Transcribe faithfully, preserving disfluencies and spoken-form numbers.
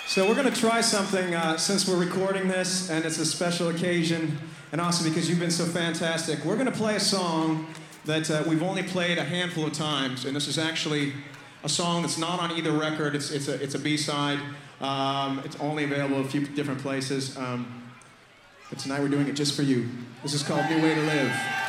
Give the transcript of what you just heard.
So we're going to try something uh, since we're recording this, and it's a special occasion, and also because you've been so fantastic. We're going to play a song that uh, we've only played a handful of times, and this is actually a song that's not on either record. It's, it's, a, it's a B-side. Um, it's only available a few different places. Um, but tonight we're doing it just for you. This is called New Way to Live.